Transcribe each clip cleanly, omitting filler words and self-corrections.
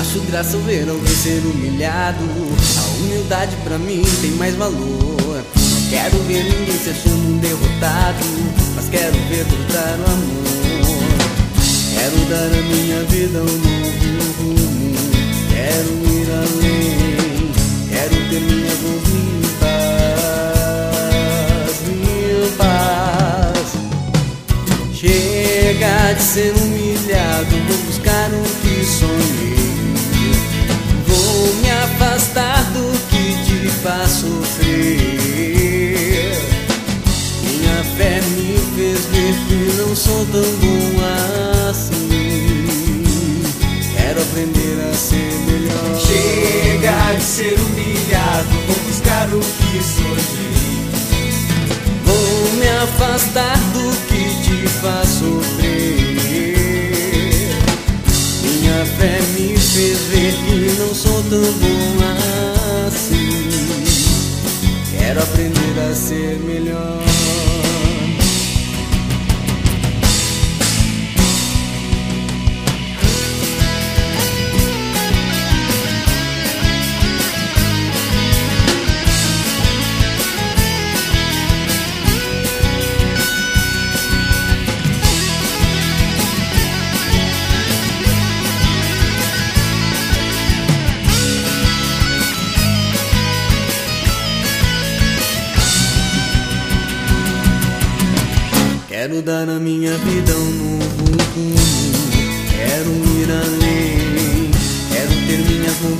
Acho graça ver alguém ser humilhado. A humildade pra mim tem mais valor. Não quero ver ninguém se achando um derrotado, mas quero ver brotar o amor. Quero dar a minha vida um novo rumo. Quero ir além. Quero ter minhas mãos limpas. Chega de ser humilhado, vou buscar o que sonhei. Vou me afastar do que te faz sofrer. Minha fé me fez ver que não sou tão bom assim. Quero aprender a ser melhor. Chega de ser humilhado, vou buscar o que sonhei. Vou me afastar do que te faz sofrer. Minha fé me fez ver que não sou tão bom assim. Quero aprender a ser melhor. Quero dar a minha vida um novo rumo. Quero ir além. Quero ter minhas mãos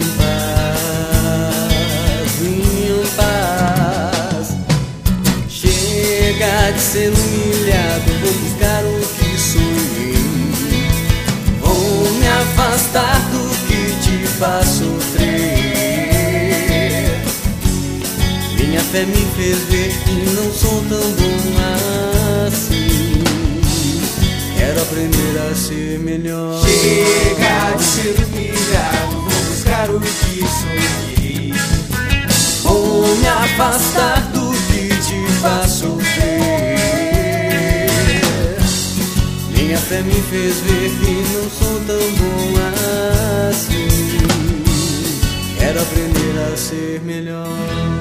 limpas. Chega de ser humilhado, vou buscar o que sonhei. Vou me afastar do que te faz sofrer. Minha fé me fez ver que não sou tão bom assim. Quero aprender a ser melhor. Chega de ser humilhado, vou buscar o que sonhei. Vou me afastar do que te faz sofrer. Minha fé me fez ver que não sou tão bom assim. Quero aprender a ser melhor.